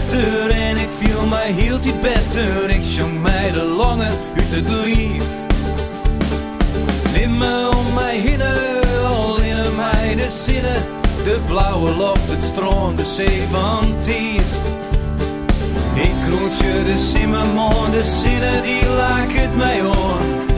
beter en ik viel mij hield die beter. Ik zong mij de lange uit het lief. Neem me om mij hinnen, al in mij de zinnen. De blauwe loft, het strand, de zee van tijd. Ik groetje de simmerman, de zinnen die laken het mij aan.